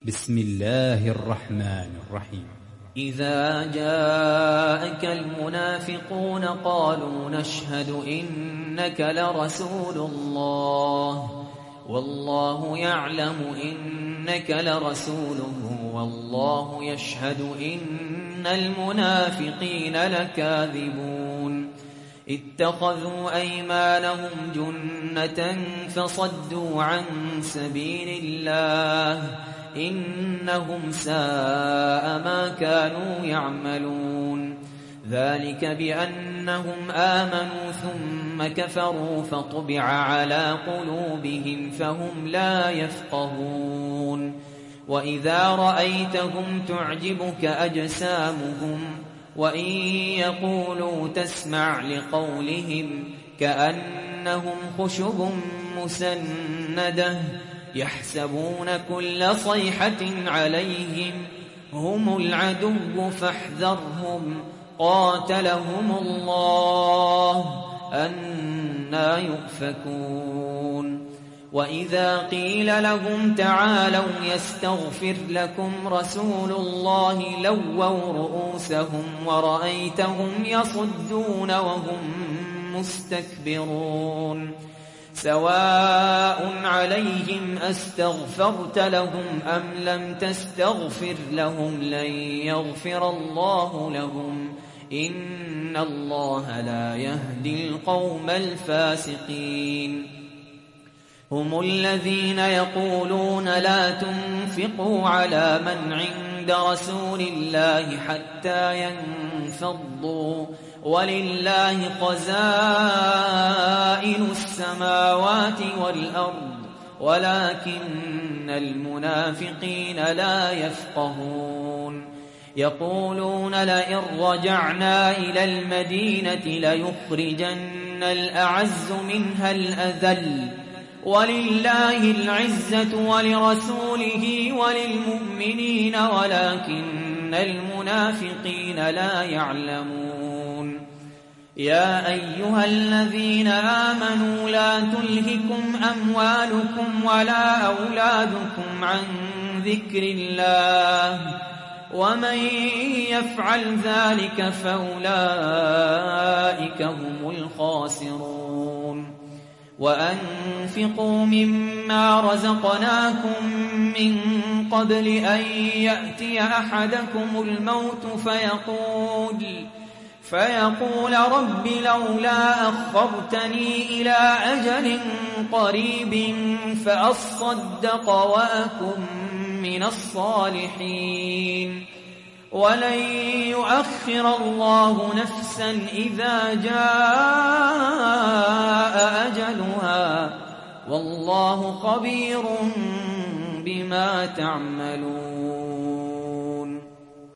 بسم الله الرحمن الرحيم. إذا جاءك المنافقون قالوا نشهد إنك لرسول الله والله يعلم إنك لرسوله والله يشهد إن المنافقين لكاذبون اتخذوا أيمانهم جنة فصدوا عن سبيل الله إنهم ساء ما كانوا يعملون ذلك بأنهم آمنوا ثم كفروا فطبع على قلوبهم فهم لا يفقهون وإذا رأيتهم تعجبك أجسامهم وإن يقولوا تسمع لقولهم كأنهم خشب مسندة يحسبون كل صيحة عليهم هم العدو فاحذرهم قاتلهم الله أنى يؤفكون وإذا قيل لهم تعالوا يستغفر لكم رسول الله لووا رؤوسهم ورأيتهم يصدون وهم مستكبرون سواء عليهم أستغفرت لهم أم لم تستغفر لهم لن يغفر الله لهم إن الله لا يهدي القوم الفاسقين هم الذين يقولون لا تنفقوا على من عند رسول الله حتى ينفضوا ولله خزائن السماوات والأرض ولكن المنافقين لا يفقهون يقولون لئن رجعنا إلى المدينة ليخرجن الأعز منها الأذل ولله العزة ولرسوله وللمؤمنين ولكن المنافقين لا يعلمون يا أيها الذين آمنوا لا تلهكم أموالكم ولا أولادكم عن ذكر الله ومن يفعل ذلك فأولئك هم الخاسرون وأنفقوا مما رزقناكم من قبل أن يأتي أحدكم الموت فيقول رب لولا أخرتني إلى أجل قريب فأصدق وأكن من الصالحين ولن يؤخر الله نفسا إذا جاء أجلها والله خبير بما تعملون